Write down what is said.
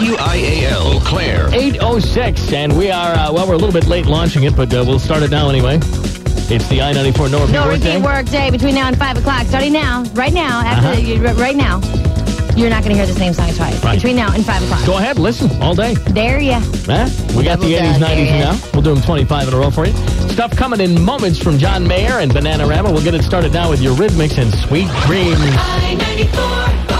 WIAL, Eau Claire. 8:06, and we are, we're a little bit late launching it, but we'll start it now anyway. It's the I-94 No Repeat No Workday. repeat work day between now and 5 o'clock. Starting now, right now, right now. You're not going to hear the same song twice. Right. Between now and 5 o'clock. Go ahead, listen all day. There ya. Huh? We got the 80s, 90s now. We'll do them 25 in a row for you. Stuff coming in moments from John Mayer and Bananarama. We'll get it started now with your Rhythmics and Sweet Dreams. I-94.